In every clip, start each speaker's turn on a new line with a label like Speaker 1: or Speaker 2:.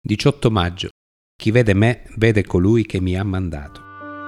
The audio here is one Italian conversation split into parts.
Speaker 1: 18 maggio. Chi vede me, vede colui che mi ha mandato.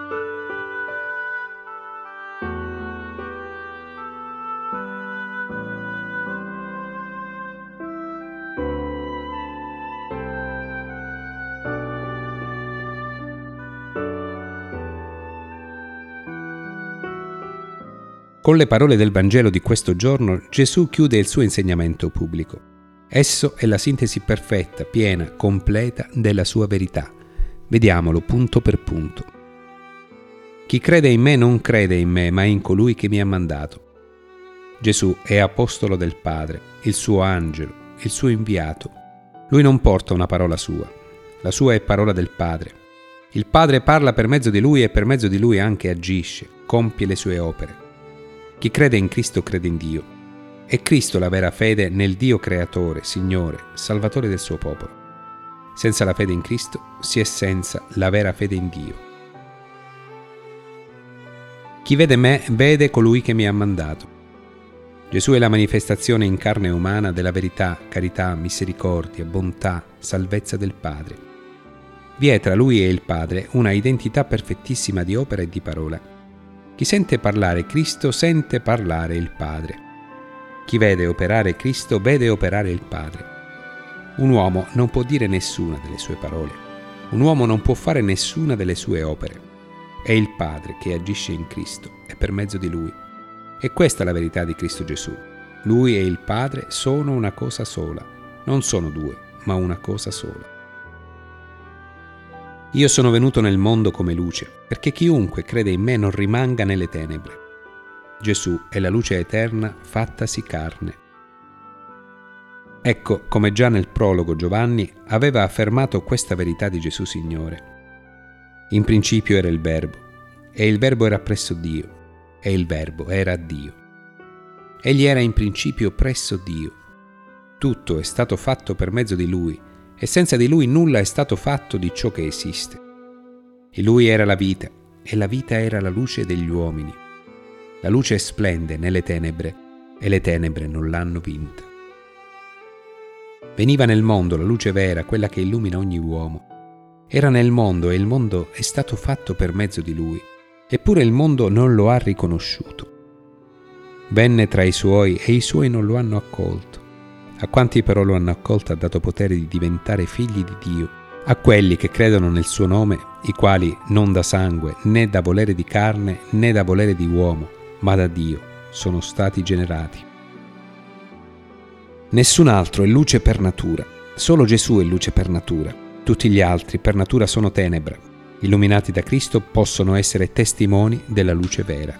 Speaker 1: Con le parole del Vangelo di questo giorno, Gesù chiude il suo insegnamento pubblico. Esso è la sintesi perfetta, piena, completa della sua verità. Vediamolo punto per punto. Chi crede in me non crede in me, ma in colui che mi ha mandato. Gesù è apostolo del Padre, il suo angelo, il suo inviato. Lui non porta una parola sua. La sua è parola del Padre. Il Padre parla per mezzo di lui e per mezzo di lui anche agisce, compie le sue opere. Chi crede in Cristo crede in Dio. È Cristo la vera fede nel Dio creatore, Signore, Salvatore del suo popolo. Senza la fede in Cristo si è senza la vera fede in Dio. Chi vede me vede colui che mi ha mandato. Gesù è la manifestazione in carne umana della verità, carità, misericordia, bontà, salvezza del Padre. Vi è tra lui e il Padre una identità perfettissima di opera e di parola. Chi sente parlare Cristo sente parlare il Padre. Chi vede operare Cristo vede operare il Padre. Un uomo non può dire nessuna delle sue parole. Un uomo non può fare nessuna delle sue opere. È il Padre che agisce in Cristo e per mezzo di Lui. E questa è la verità di Cristo Gesù. Lui e il Padre sono una cosa sola. Non sono due, ma una cosa sola. Io sono venuto nel mondo come luce, perché chiunque crede in me non rimanga nelle tenebre. Gesù è la luce eterna fattasi carne. Ecco come già nel prologo Giovanni aveva affermato questa verità di Gesù Signore. In principio era il Verbo, e il Verbo era presso Dio, e il Verbo era Dio. Egli era in principio presso Dio. Tutto è stato fatto per mezzo di Lui, e senza di Lui nulla è stato fatto di ciò che esiste. In Lui era la vita, e la vita era la luce degli uomini. La luce splende nelle tenebre, e le tenebre non l'hanno vinta. Veniva nel mondo la luce vera, quella che illumina ogni uomo. Era nel mondo e il mondo è stato fatto per mezzo di Lui, eppure il mondo non lo ha riconosciuto. Venne tra i Suoi e i Suoi non lo hanno accolto. A quanti però lo hanno accolto ha dato potere di diventare figli di Dio, a quelli che credono nel Suo nome, i quali non da sangue, né da volere di carne, né da volere di uomo, ma da Dio sono stati generati. Nessun altro è luce per natura, solo Gesù è luce per natura. Tutti gli altri per natura sono tenebra. Illuminati da Cristo possono essere testimoni della luce vera.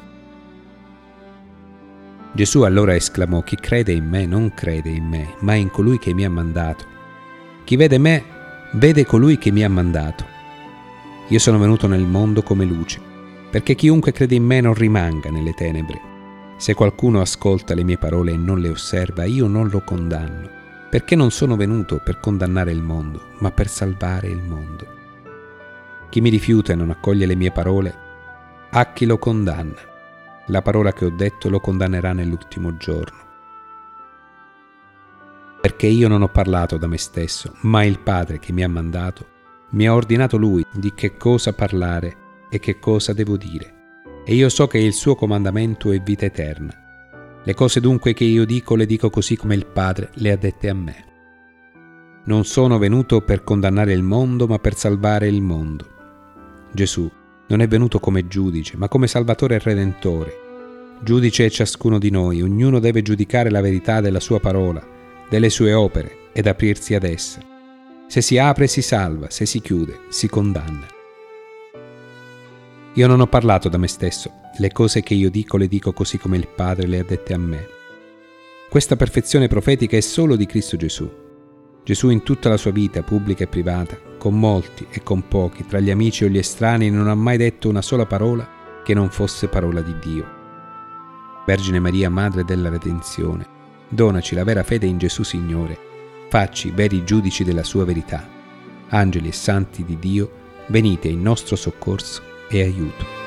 Speaker 1: Gesù allora esclamò: chi crede in me non crede in me, ma in colui che mi ha mandato. Chi vede me vede colui che mi ha mandato. Io sono venuto nel mondo come luce, perché chiunque crede in me non rimanga nelle tenebre. Se qualcuno ascolta le mie parole e non le osserva, io non lo condanno, perché non sono venuto per condannare il mondo, ma per salvare il mondo. Chi mi rifiuta e non accoglie le mie parole, a chi lo condanna. La parola che ho detto lo condannerà nell'ultimo giorno. Perché io non ho parlato da me stesso, ma il Padre che mi ha mandato mi ha ordinato Lui di che cosa parlare e che cosa devo dire. E io so che il suo comandamento è vita eterna. Le cose dunque che io dico le dico così come il Padre le ha dette a me. Non sono venuto per condannare il mondo, ma per salvare il mondo. Gesù non è venuto come giudice, ma come Salvatore e Redentore. Giudice è ciascuno di noi, ognuno deve giudicare la verità della sua parola, delle sue opere, ed aprirsi ad essa. Se si apre si salva, se si chiude si condanna. Io non ho parlato da me stesso, le cose che io dico le dico così come il Padre le ha dette a me. Questa perfezione profetica è solo di Cristo Gesù. Gesù in tutta la sua vita, pubblica e privata, con molti e con pochi, tra gli amici o gli estranei, non ha mai detto una sola parola che non fosse parola di Dio. Vergine Maria, Madre della Redenzione, donaci la vera fede in Gesù Signore, facci veri giudici della sua verità. Angeli e santi di Dio, venite in nostro soccorso e aiuto.